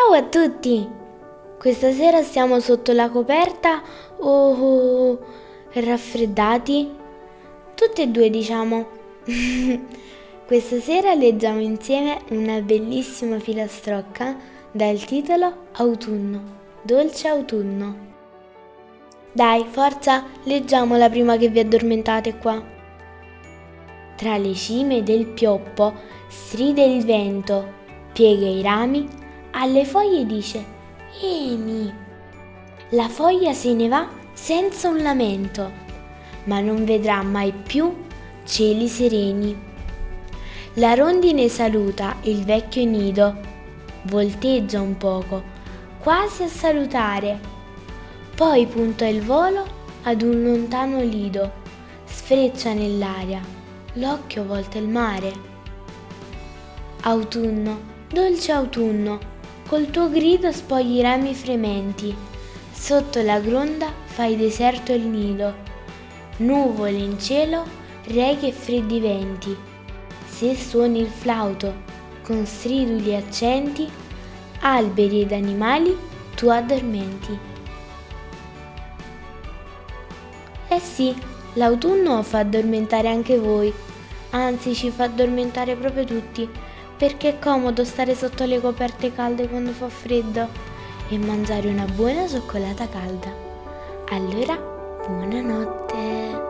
Ciao a tutti! Questa sera stiamo sotto la coperta o raffreddati? Tutti e due, diciamo. Questa sera leggiamo insieme una bellissima filastrocca dal titolo Autunno, dolce autunno. Dai, forza, leggiamola prima che vi addormentate qua. Tra le cime del pioppo stride il vento, piega i rami, alle foglie dice «Vieni!». La foglia se ne va senza un lamento, ma non vedrà mai più cieli sereni. La rondine saluta il vecchio nido, volteggia un poco, quasi a salutare, poi punta il volo ad un lontano lido, sfreccia nell'aria, l'occhio volta il mare. Autunno, dolce autunno, col tuo grido spogli i rami frementi, sotto la gronda fai deserto il nido, nuvole in cielo, reghe e freddi venti. Se suoni il flauto con striduli accenti, alberi ed animali tu addormenti. Eh sì, l'autunno fa addormentare anche voi, anzi ci fa addormentare proprio tutti, perché è comodo stare sotto le coperte calde quando fa freddo e mangiare una buona cioccolata calda. Allora, buonanotte!